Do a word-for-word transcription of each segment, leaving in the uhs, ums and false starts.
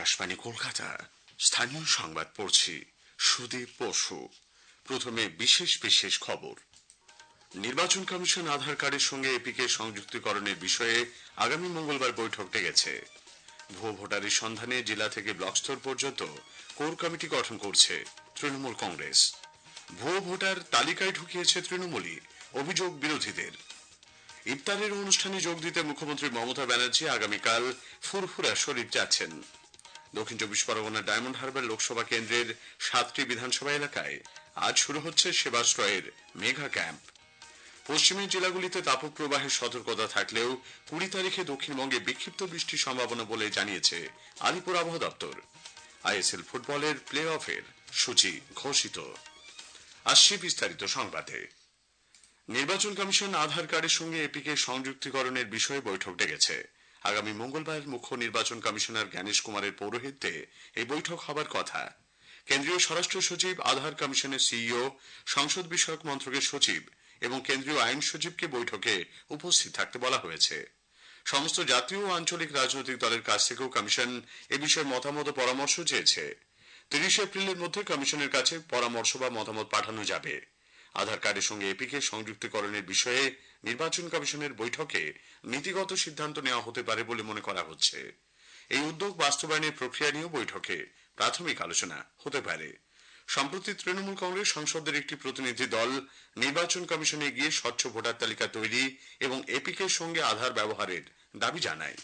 আকাশবাণী কলকাতা স্থানীয় সংবাদ পড়ছি সুদীপ বসু। প্রথমে বিশেষ বিশেষ খবর। নির্বাচন কমিশন আধার কার্ডের সঙ্গে এপিকে সংযুক্তিকরণের বিষয়ে আগামী মঙ্গলবার বৈঠক ডেকেছে। ভুয়ো ভোটারের সন্ধানে জেলা থেকে ব্লক স্তর পর্যন্ত কোর কমিটি গঠন করছে তৃণমূল কংগ্রেস। ভুয়ো ভোটার তালিকায় ঢুকিয়েছে তৃণমূলই, অভিযোগ বিরোধীদের। ইফতারের অনুষ্ঠানে যোগ দিতে মুখ্যমন্ত্রী মমতা ব্যানার্জি আগামীকাল ফুরফুরা শরীফ যাচ্ছেন। দক্ষিণ চব্বিশ পরগনার ডায়মন্ড হারবার লোকসভা কেন্দ্রের সাতটি বিধানসভা এলাকায় আজ শুরু হচ্ছে সেবাশ্রয়ের মেগা ক্যাম্প। পশ্চিমের জেলাগুলিতে তাপপ্রবাহের সতর্কতা থাকলেও কুড়ি তারিখে দক্ষিণবঙ্গে বিক্ষিপ্ত বৃষ্টির সম্ভাবনা বলে জানিয়েছে আলিপুর আবহাওয়া দপ্তর। আইএসএল ফুটবলের প্লে অফের সূচি ঘোষিত। আসছে বিস্তারিত সংবাদে। নির্বাচন কমিশন আধার কার্ডের সঙ্গে এপিকে সংযুক্তিকরণের বিষয়ে বৈঠক ডেকেছে। আগামী মঙ্গলবার মুখ্য নির্বাচন কমিশনার জ্ঞানেশ কুমারের পৌরোহিত্যে এই বৈঠক হবার কথা। কেন্দ্রীয় স্বরাষ্ট্র সচিব, আধার কমিশনের সিইও, সংসদ বিষয়ক মন্ত্রকের সচিব এবং কেন্দ্রীয় আইন সচিবকে বৈঠকে উপস্থিত থাকতে বলা হয়েছে। সমস্ত জাতীয় ও আঞ্চলিক রাজনৈতিক দলের কাছ থেকেও কমিশন এ বিষয়ে মতামত ও পরামর্শ চেয়েছে। তিরিশ এপ্রিলের মধ্যে কমিশনের কাছে পরামর্শ বা মতামত পাঠানো যাবে। আধার কার্ডের সঙ্গে এপিকে সংযুক্তিকরণের বিষয়ে নির্বাচন কমিশনের বৈঠকে নীতিগত সিদ্ধান্ত নেওয়া হতে পারে বলে মনে করা হচ্ছে। এই উদ্যোগ বাস্তবায়নের প্রক্রিয়া নিয়েও বৈঠকে প্রাথমিক আলোচনা হতে পারে। সম্প্রতি তৃণমূল কংগ্রেস সংসদের একটি প্রতিনিধি দল নির্বাচন কমিশনে গিয়ে স্বচ্ছ ভোটার তালিকা তৈরি এবং এপিকের সঙ্গে আধার ব্যবহারের দাবি জানায়।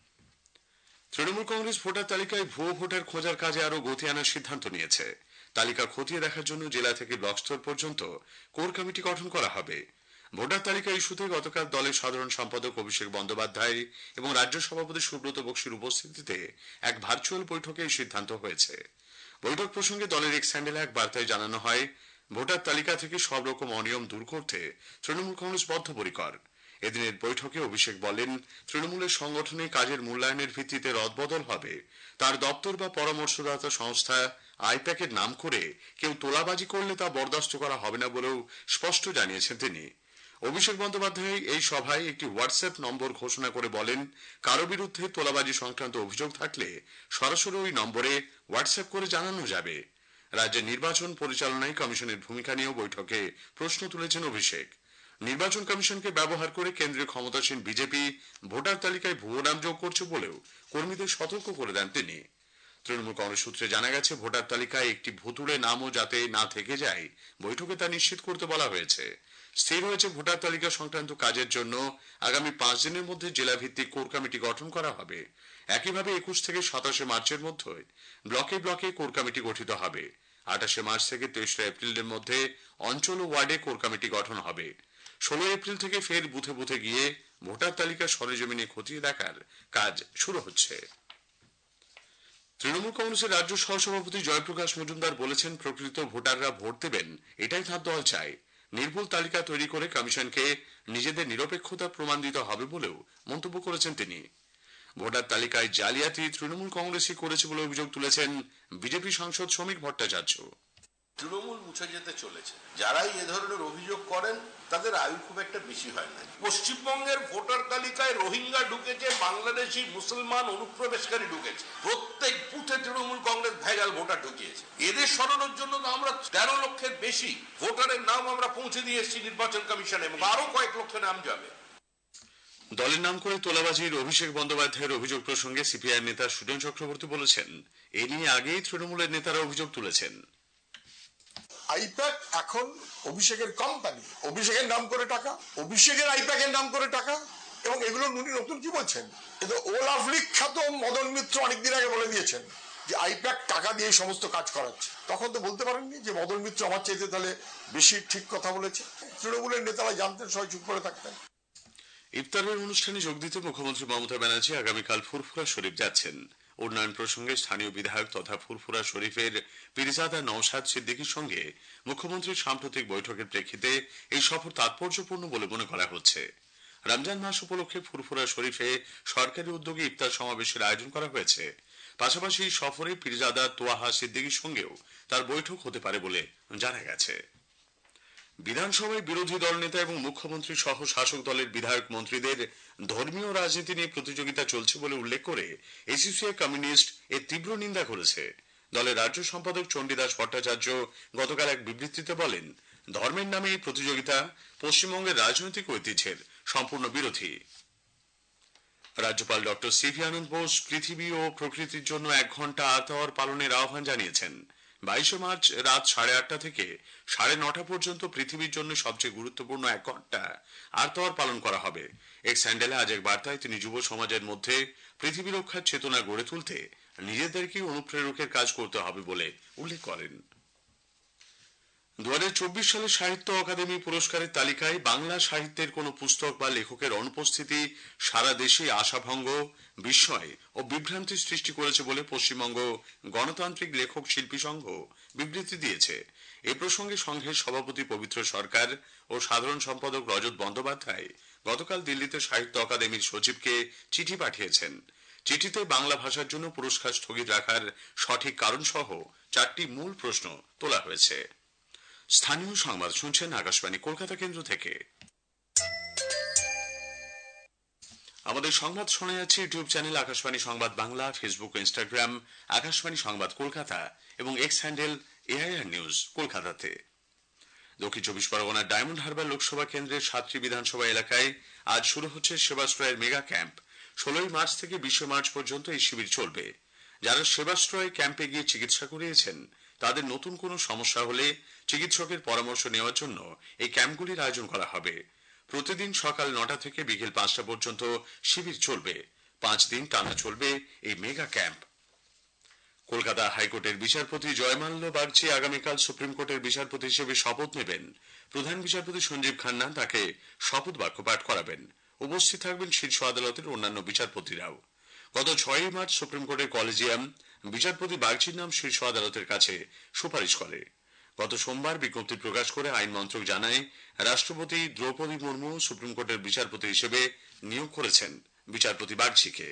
তৃণমূল কংগ্রেস ভোটার তালিকায় ভুয়ো ভোটার খোঁজার কাজে আরো গতি আনার সিদ্ধান্ত নিয়েছে। তালিকা খতিয়ে দেখার জন্য জেলা থেকে ব্লক স্তর পর্যন্ত কোর কমিটি গঠন করা হবে। ভোটার তালিকা ইস্যুতে গতকাল দলের সাধারণ সম্পাদক অভিষেক বন্দ্যোপাধ্যায় এবং রাজ্য সভাপতি সুব্রত বক্সির উপস্থিতিতে এক ভার্চুয়াল বৈঠকে এই সিদ্ধান্ত হয়েছে। বৈঠক প্রসঙ্গে দলের এক স্যান্ডেলে এক বার্তায় জানানো হয়, ভোটার তালিকা থেকে সব রকম অনিয়ম দূর করতে তৃণমূল কংগ্রেস বদ্ধপরিকর। এদিনের বৈঠকে অভিষেক বলেন, তৃণমূলের সংগঠনে কাজের মূল্যায়নের ভিত্তিতে রদবদল হবে। তার দপ্তর বা পরামর্শদাতা সংস্থা আইপ্যাকের নাম করে কেউ তোলাবাজি করলে তা বরদাস্ত করা হবে না বলেও স্পষ্ট জানিয়েছেন তিনি। অভিষেক বন্দ্যোপাধ্যায় এই সভায় একটি হোয়াটসঅ্যাপ নম্বর ঘোষণা করে বলেন, কারো বিরুদ্ধে তোলাবাজি সংক্রান্ত অভিযোগ থাকলে সরাসরি ওই নম্বরে হোয়াটসঅ্যাপ করে জানানো যাবে। রাজ্যের নির্বাচন পরিচালনায় কমিশনের ভূমিকা নিয়েও বৈঠকে প্রশ্ন তুলেছেন অভিষেক। নির্বাচন কমিশনকে ব্যবহার করে কেন্দ্রীয় ক্ষমতাসীন বিজেপি ভোটার তালিকায় ভুয়ো নাম যোগ করছে বলেও কর্মীদের সতর্ক করে দেন তিনি। তৃণমূল কংগ্রেস সূত্রে জানা গেছে, ভোটার তালিকায় একটি ভুতুড়ে নামও যাতে না থেকে যায় বৈঠকে তা নিশ্চিত করতে বলা হয়েছে। স্থির হয়েছে, ভোটার তালিকা সংক্রান্ত কাজের জন্য আগামী পাঁচ দিনের মধ্যে জেলা ভিত্তিক কোর কমিটি গঠন করা হবে। একইভাবে একুশ থেকে সাতাশে মার্চের মধ্যে ব্লকে ব্লকে কোর কমিটি গঠিত হবে। আঠাশে মার্চ থেকে তেইশে এপ্রিলের মধ্যে অঞ্চল ও ওয়ার্ডে কোর কমিটি গঠন হবে। ষোলো এপ্রিল থেকে ফের বুথে বুথে গিয়ে ভোটার তালিকা সরেজমিনে খতিয়ে দেখার কাজ শুরু হচ্ছে। তৃণমূল কংগ্রেসের রাজ্য সহসভাপতি জয়প্রকাশ মজুমদার বলেছেন, প্রকৃত ভোটাররা ভোট দেবেন, এটাই তার দল চায়। নির্ভুল তালিকা তৈরি করে কমিশনকে নিজেদের নিরপেক্ষতা প্রমাণ দিতে হবে বলেও মন্তব্য করেছেন তিনি। ভোটার তালিকায় জালিয়াতি তৃণমূল কংগ্রেসই করেছে বলে অভিযোগ তুলেছেন বিজেপি সাংসদ শ্রমিক ভট্টাচার্য। তৃণমূল মুছে যেতে চলেছে। যারাই এ ধরনের অভিযোগ করেন তাদের আয়ু খুব একটা বেশি হয় না। পশ্চিমবঙ্গের ভোটার তালিকায় রোহিঙ্গা ঢুকেছে, বাংলাদেশি মুসলমান অনুপ্রবেশকারী ঢুকেছে। প্রত্যেক বুথে তৃণমূল কংগ্রেস ভেজাল ভোটার ঢুকিয়েছে। এদের সরানোর জন্য তো আমরা তেরো লক্ষের বেশি ভোটারের নাম আমরা পৌঁছে দিয়ে এসেছি নির্বাচন কমিশনে এবং আরো কয়েক লক্ষ নাম যাবে। দলের নাম করে তোলাবাজির অভিষেক বন্দ্যোপাধ্যায়ের অভিযোগ প্রসঙ্গে সিপিআই নেতা সুজন চক্রবর্তী বলেছেন, এ নিয়ে আগেই তৃণমূলের নেতারা অভিযোগ তুলেছেন। আইপ্যাক এখন অভিষেকের কোম্পানি, অভিষেকের নাম করে টাকা, অভিষেকের আইপ্যাকের নাম করে টাকা, এবং এগুলো উনি নতুন কি বলছেন? কিন্তু ওলাফ খ্যাত মদন মিত্র অনেকদিন আগে বলে দিয়েছেন যে আইপ্যাক টাকা দিয়ে সমস্ত কাজ করাচ্ছে। তখন তো বলতে পারেননি যে মদন মিত্র আমার চাইতে তাহলে বেশি ঠিক কথা বলেছে। তৃণমূলের নেতারা জানতেন, সবাই চুপ করে থাকতেন। ইফতারের অনুষ্ঠানে যোগ দিতে মুখ্যমন্ত্রী মমতা ব্যানার্জি আগামীকাল ফুরফুরা শরীফ যাচ্ছেন। উন্নয়ন প্রসঙ্গে স্থানীয় বিধায়ক তথা ফুরফুরা শরীফের পীরজাদা নওশাদ সিদ্দিকীর সঙ্গে মুখ্যমন্ত্রীর সাম্প্রতিক বৈঠকের প্রেক্ষিতে এই সফর তাৎপর্যপূর্ণ বলে মনে করা হচ্ছে। রমজান মাস উপলক্ষে ফুরফুরা শরীফে সরকারি উদ্যোগে ইফতার সমাবেশের আয়োজন করা হয়েছে। পাশাপাশি সফরে পীরজাদা তোয়াহা সিদ্দিকীর সঙ্গেও তার বৈঠক হতে পারে বলে জানা গেছে। বিধানসভায় বিরোধী দল নেতা এবং মুখ্যমন্ত্রী সহ শাসক দলের বিধায়ক মন্ত্রীদের ধর্মীয় রাজনীতি নিয়ে প্রতিযোগিতা চলছে বলে উল্লেখ করে এসিসিআই কমিউনিস্ট এর তীব্র নিন্দা করেছে। দলের রাজ্য সম্পাদক চণ্ডীদাস ভট্টাচার্য গতকাল এক বিবৃতিতে বলেন, ধর্মের নামে এই প্রতিযোগিতা পশ্চিমবঙ্গের রাজনৈতিক ঐতিহ্যের সম্পূর্ণ বিরোধী। রাজ্যপাল ডক্টর সিভি আনন্দ বোস পৃথিবী ও প্রকৃতির জন্য এক ঘন্টা আর্থ আওয়ার পালনের আহ্বান জানিয়েছেন। বাইশে মার্চ রাত সাড়ে আটটা থেকে সাড়ে নটা পর্যন্ত পৃথিবীর জন্য সবচেয়ে গুরুত্বপূর্ণ এক ঘন্টা আর্থ আওয়ার পালন করা হবে। এক স্যান্ডেলে আজ এক বার্তায় তিনি যুব সমাজের মধ্যে পৃথিবী রক্ষার চেতনা গড়ে তুলতে নিজেদেরকে অনুপ্রেরকের কাজ করতে হবে বলে উল্লেখ করেন। দু হাজার চব্বিশ সালে সাহিত্য অকাদেমি পুরস্কারের তালিকায় বাংলা সাহিত্যের কোন পুস্তক বা লেখকের অনুপস্থিতি সারা দেশে আশাভঙ্গ, বিস্ময় ও বিভ্রান্তি সৃষ্টি করেছে বলে পশ্চিমবঙ্গ গণতান্ত্রিক লেখক শিল্পী সংঘ বিবৃতি দিয়েছে। এ প্রসঙ্গে সংঘের সভাপতি পবিত্র সরকার ও সাধারণ সম্পাদক রজত বন্দ্যোপাধ্যায় গতকাল দিল্লিতে সাহিত্য অকাদেমির সচিবকে চিঠি পাঠিয়েছেন। চিঠিতে বাংলা ভাষার জন্য পুরস্কার স্থগিত রাখার সঠিক কারণ সহ চারটি মূল প্রশ্ন তোলা হয়েছে। স্থানীয় সংবাদ শুনছেন আকাশবাণী কলকাতা কেন্দ্র থেকে। আমাদের সংবাদ শোনা যাচ্ছে ইউটিউব চ্যানেল আকাশবাণী সংবাদ বাংলা, ফেসবুক ও ইনস্টাগ্রাম আকাশবাণী সংবাদ কলকাতা এবং এক্স হ্যান্ডেল এআইআর নিউজ কলকাতাতে। দক্ষিণ চব্বিশ পরগনার ডায়মন্ড হারবার লোকসভা কেন্দ্রের সাতটি বিধানসভা এলাকায় আজ শুরু হচ্ছে সেবাশ্রয়ের মেগা ক্যাম্প। ষোলোই মার্চ থেকে বিশে মার্চ পর্যন্ত এই শিবির চলবে। যারা সেবাশ্রয় ক্যাম্পে গিয়ে চিকিৎসা করিয়েছেন তাদের নতুন কোনো সমস্যা হলে চিকিৎসকের পরামর্শ নেওয়ার জন্য এই ক্যাম্পগুলির আয়োজন করা হবে। প্রতিদিন সকাল নটা থেকে বিকেল পাঁচটা পর্যন্ত শিবির চলবে। পাঁচ দিন টানা চলবে এই মেগা ক্যাম্প। কলকাতা হাইকোর্টের বিচারপতি জয়মাল্য বাগচি আগামীকাল সুপ্রিম কোর্টের বিচারপতি হিসেবে শপথ নেবেন। প্রধান বিচারপতি সঞ্জীব খান্না তাকে শপথ বাক্য পাঠ করাবেন। উপস্থিত থাকবেন শীর্ষ আদালতের অন্যান্য বিচারপতিরাও। গত ছয়ই মার্চ সুপ্রিম কোর্টের কলেজিয়াম বিচারপতি বাগচির নাম শীর্ষ আদালতের কাছে সুপারিশ করে। গত সোমবার বিজ্ঞপ্তি প্রকাশ করে আইন মন্ত্রক জানায়, রাষ্ট্রপতি দ্রৌপদী মুর্মু সুপ্রিম কোর্টের বিচারপতি হিসেবে নিয়োগ করেছেন বিচারপতি বাগচিকে।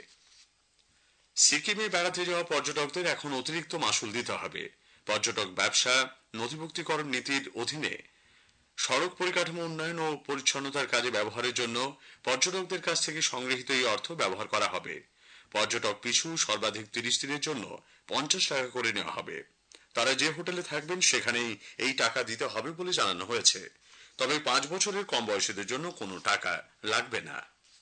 সিকিমে বেড়াতে যাওয়া পর্যটকদের এখন অতিরিক্ত মাশুল দিতে হবে। পর্যটক ব্যবসা নথিভুক্তিকরণ নীতির অধীনে সড়ক পরিকাঠামো উন্নয়ন ও পরিচ্ছন্নতার কাজে ব্যবহারের জন্য পর্যটকদের কাছ থেকে সংগৃহীত এই অর্থ ব্যবহার করা হবে। পর্যটক পিছু সর্বাধিক তিরিশ দিনের জন্য পঞ্চাশ টাকা করে নেওয়া হবে। তারা যে হোটেলে থাকবেন সেখানেই এই টাকা দিতে হবে বলে জানানো হয়েছে। তবে পাঁচ বছরের কম বয়সীদের জন্য কোনো টাকা লাগবে না।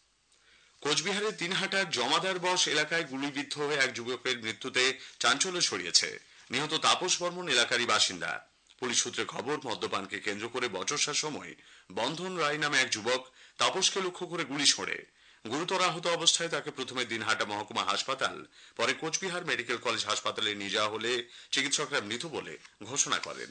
কোচবিহারের দিনহাটার জমাদার বস এলাকায় গুলিবিদ্ধ হয়ে এক যুবকের মৃত্যুতে চাঞ্চল্য ছড়িয়েছে। নিহত তাপস বর্মন এলাকারই বাসিন্দা। পুলিশ সূত্রে খবর, মদ্যপানকে কেন্দ্র করে বচসার সময় বন্ধন রায় নামে এক যুবক তাপসকে লক্ষ্য করে গুলি ছোড়ে। গুরুতর আহত অবস্থায় তাকে প্রথমে দিনহাটা মহকুমা হাসপাতাল, পরে কোচবিহার মেডিকেল কলেজ হাসপাতালে নিয়ে যাওয়া হলে চিকিৎসকরা মৃত বলে ঘোষণা করেন।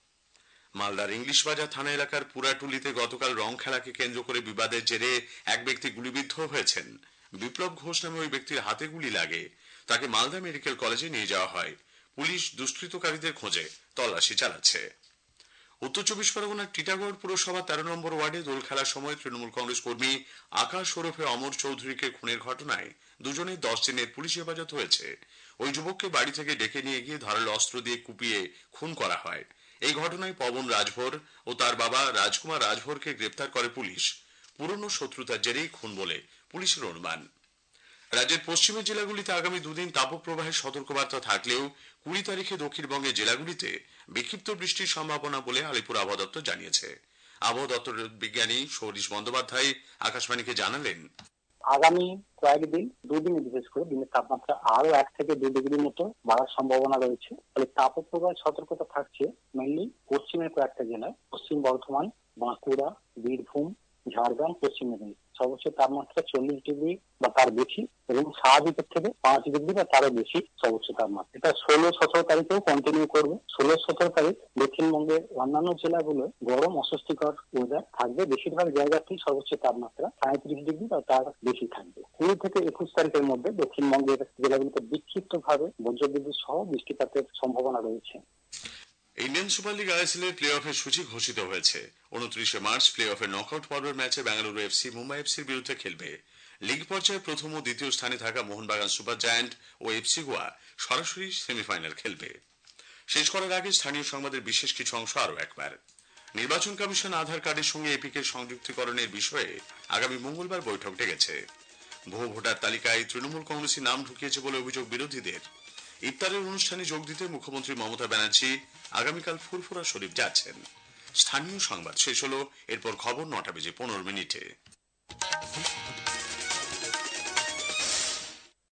মালদার ইংলিশ বাজার থানা এলাকার পুরাটুলিতে গতকাল রং খেলাকে কেন্দ্র করে বিবাদের জেরে এক ব্যক্তি গুলিবিদ্ধ হয়েছেন। বিপ্লব ঘোষ নামে ওই ব্যক্তির হাতে গুলি লাগে। তাকে মালদা মেডিকেল কলেজে নিয়ে যাওয়া হয়। পুলিশ দুষ্কৃতকারীদের খোঁজে তল্লাশি চালাচ্ছে। উত্তর চব্বিশ পরগনার টিটাগড় পুরসভা তেরো নম্বর ওয়ার্ডে দোল খেলার সময় তৃণমূল কংগ্রেস কর্মী আকাশ ওরফে অমর চৌধুরীকে খুনের ঘটনায় দুজনের দশ দিনের পুলিশ হেফাজত হয়েছে। ওই যুবককে বাড়ি থেকে ডেকে নিয়ে গিয়ে ধারালো অস্ত্র দিয়ে কুপিয়ে খুন করা হয়। এই ঘটনায় পবন রাজভর ও তার বাবা রাজকুমার রাজভরকে গ্রেপ্তার করে পুলিশ। পুরনো শত্রুতার জেরেই খুন বলে পুলিশের অনুমান। রাজ্যের পশ্চিমের জেলাগুলিতে আগামী দুদিন তাপপ্রবাহের সতর্কবার্তা থাকলেও কুড়ি তারিখে দক্ষিণবঙ্গের জেলাগুলিতে বিক্ষিপ্ত বৃষ্টির সম্ভাবনা বলে আলিপুর আবহাওয়া দপ্তর জানিয়েছে। আবহাওয়া দপ্তরের বিজ্ঞানী সৌরিশ বন্দ্যোপাধ্যায় আকাশবাণীকে জানালেন, আগামী কয়েকদিন দুদিনে বিশেষ করে দিনের তাপমাত্রা আরো এক থেকে দুই ডিগ্রি মতো বাড়ার সম্ভাবনা রয়েছে। ফলে তাপপ্রবাহের সতর্কতা থাকছে মেনলি পশ্চিমের কয়েকটা জেলায়, পশ্চিম বর্ধমান, বাঁকুড়া, বীরভূম, ঝাড়গ্রাম, পশ্চিম মেদিনীপুর। সর্বোচ্চ তাপমাত্রা চল্লিশ ডিগ্রি বা তার বেশি এবং স্বাভাবিকের থেকে পাঁচ ডিগ্রি বা তারও বেশি সর্বোচ্চ তাপমাত্রা। এটা ষোলো সতেরো তারিখেও কন্টিনিউ করবে। ষোলো সতেরো তারিখ দক্ষিণবঙ্গের অন্যান্য জেলাগুলো গরম অস্বস্তিকর ওয়েদার থাকবে। বেশিরভাগ জায়গাতেই সর্বোচ্চ তাপমাত্রা সাঁত্রিশ ডিগ্রি বা তার বেশি থাকবে। কুড়ি থেকে একুশ তারিখের মধ্যে দক্ষিণবঙ্গের জেলাগুলিতে বিক্ষিপ্ত ভাবে বজ্রবিদ্যুৎ সহ বৃষ্টিপাতের সম্ভাবনা রয়েছে। ইন্ডিয়ান সুপার লিগ আইএসএল এর প্লে অফের সূচি ঘোষিত হয়েছে। উনত্রিশে মার্চ প্লে অফের নকআউট পর্বের ম্যাচে বেঙ্গালুরু এফসি মুম্বাই এফসির বিরুদ্ধে খেলবে। লিগ পর্যায়ে প্রথম ও দ্বিতীয় স্থানে থাকা মোহনবাগান সুপার জায়ান্ট ও এফসি গোয়া সরাসরি সেমিফাইনাল খেলবে। শেষ করার আগে স্থানীয় সংবাদের বিশেষ কিছু অংশ আরো একবার। নির্বাচন কমিশন আধার কার্ডের সঙ্গে এপিকে সংযুক্তিকরণের বিষয়ে আগামী মঙ্গলবার বৈঠক ডেকেছে। ভুয়ো ভোটার তালিকায় তৃণমূল কংগ্রেসই নাম ঢুকিয়েছে বলে অভিযোগ বিরোধীদের। ইফতারের অনুষ্ঠানে যোগ দিতে মুখ্যমন্ত্রী মমতা ব্যানার্জি আগামীকাল ফুরফুরা শরীফ যাচ্ছেন। স্থানীয় সংবাদ শেষ হলো, এরপর খবর নটা বেজে পনেরো মিনিটে।